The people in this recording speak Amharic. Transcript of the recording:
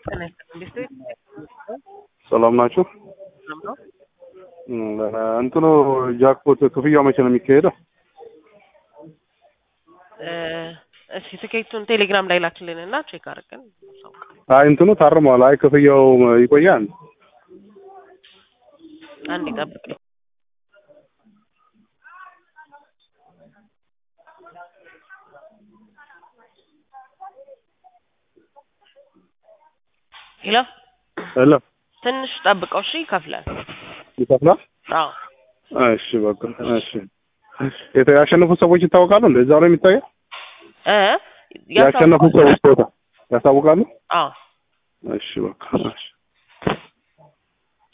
ሰላም ናችሁ? እንትኑ ጃክፖት ክፍያው መቼ ነው የሚካሄደው? እሺ ትኬቱን ቴሌግራም ላይ ላክልንና ቼክ አድርገን አይ እንትኑ ታርሟል። አይ ክፍያው ይቆያል። አንድ ይጠብቅ። ሄሎ ትንሽ ጠብቀው። እሺ ይከፍላል። አዎ እሺ በቃ እሺ። ያሸነፉ ሰዎች ይታወቃሉ? እንደዛው ነው የሚታየው? ያሸነፉ ሰዎች ያሳውቃሉ? አዎ እሺ በቃ እሺ።